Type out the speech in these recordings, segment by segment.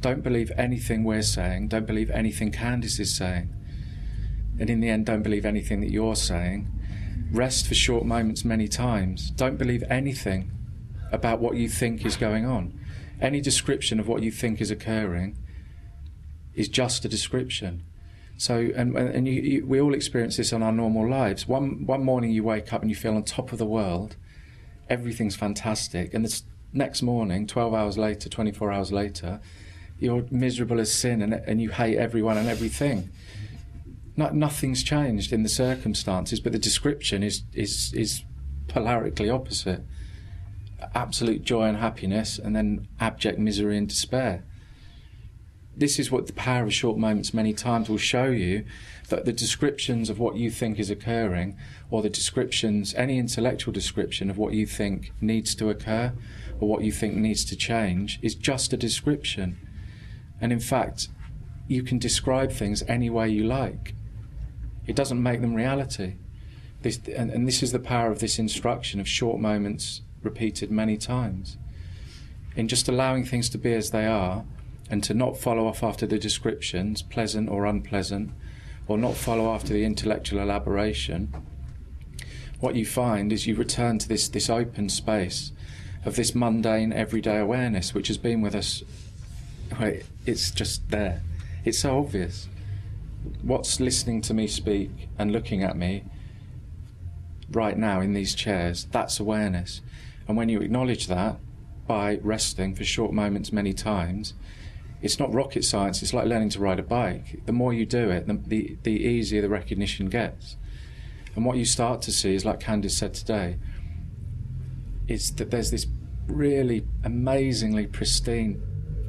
Don't believe anything we're saying. Don't believe anything Candice is saying. And in the end, don't believe anything that you're saying. Rest for short moments many times. Don't believe anything about what you think is going on. Any description of what you think is occurring is just a description. So, and we all experience this on our normal lives. One morning you wake up and you feel on top of the world, everything's fantastic, and the next morning, 12 hours later, 24 hours later, you're miserable as sin and you hate everyone and everything. Nothing's changed in the circumstances, but the description is polarically opposite. Absolute joy and happiness, and then abject misery and despair. This is what the power of short moments many times will show you, that the descriptions of what you think is occurring, or the descriptions, any intellectual description of what you think needs to occur, or what you think needs to change, is just a description. And in fact, you can describe things any way you like. It doesn't make them reality. And this is the power of this instruction of short moments repeated many times. In just allowing things to be as they are, and to not follow off after the descriptions, pleasant or unpleasant, or not follow after the intellectual elaboration, what you find is you return to this open space of this mundane, everyday awareness, which has been with us. It's just there. It's so obvious. What's listening to me speak and looking at me right now in these chairs, that's awareness. And when you acknowledge that by resting for short moments many times, it's not rocket science. It's like learning to ride a bike. The more you do it, the easier the recognition gets. And what you start to see is, like Candice said today, is that there's this really amazingly pristine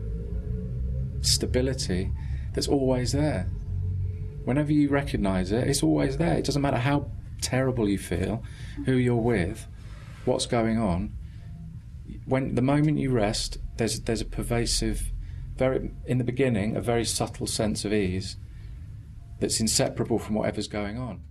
stability that's always there. Whenever you recognise it, it's always there. It doesn't matter how terrible you feel, who you're with, what's going on. When the moment you rest, there's a pervasive, in the beginning, a very subtle sense of ease that's inseparable from whatever's going on.